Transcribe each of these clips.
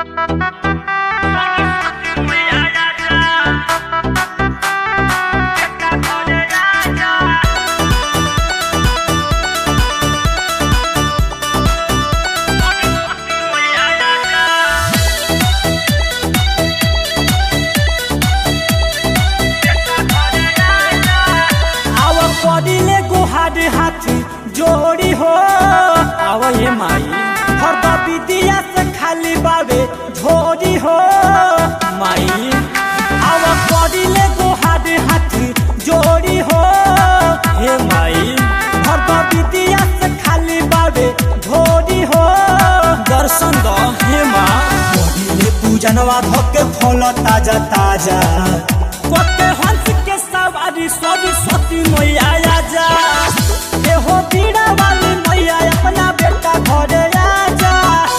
हाथी जोड़ी हो आवे माई हरदा विदिया से खाली बावे झोरी हो माई आवा पड़िले गोहार हाथी जोड़ी हो हे माई हरदा विदिया से खाली बावे झोरी हो दर्शन दो हे माँ पड़िले पूजनवा धोके फल ताजा ताजा कोटे हंस के सवारी सरस्वती मैया आजा हो बीड़ा वाली मैया अपना बेटा घरे आजा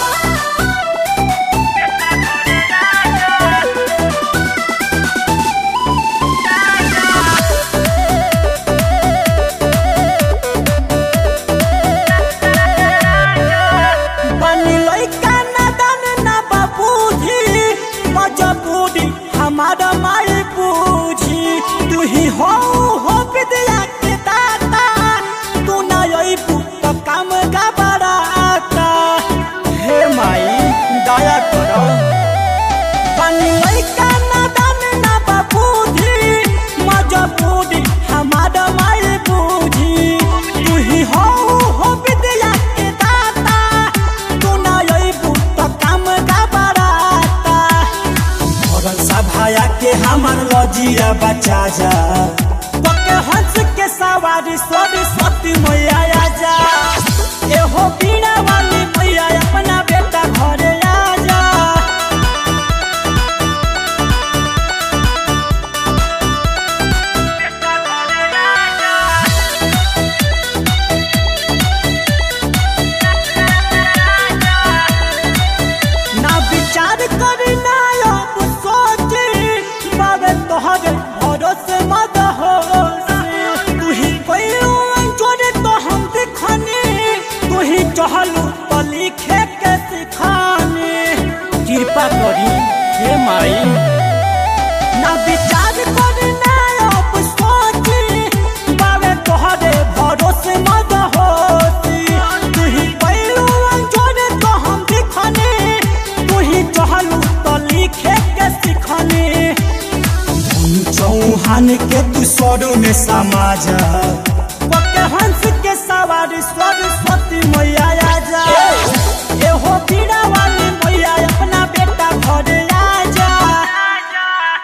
बनी लइका नादान ना बाबूजी मजबूरी हमारा माई पूजी तू ही हो विद्या के दाता तू ना तो काम गबराता हे माई दया करो बनी लइका नादान ना बाबूजी मजबूरी हमारा माई पूजी तू ही हो विद्या के दाता तू ना तो काम गबराता भरल सभाया के हमार लजिया बचा जा पके हंस के सवारी सरस्वती मैया आजा एहो बीड़ा वाली मैया अपना बेटा घरे आजा ना विचार करी ना अब सोची बाबे तोहरे भरोसे मत हो तू ही जोड़े तो हम दिखाने तू ही चहलू तो लिखे के सिखाने कृपा करी हे माई ना विचार करी ना अब सोची बाबे तोहरे भरोसे मत होती तू ही जोड़े तो हम दिखाने तू ही चहलू तो लिखे के सिखाने चौहान के तू सौरों में समाजा पके हंस के सवारी सरस्वती मैया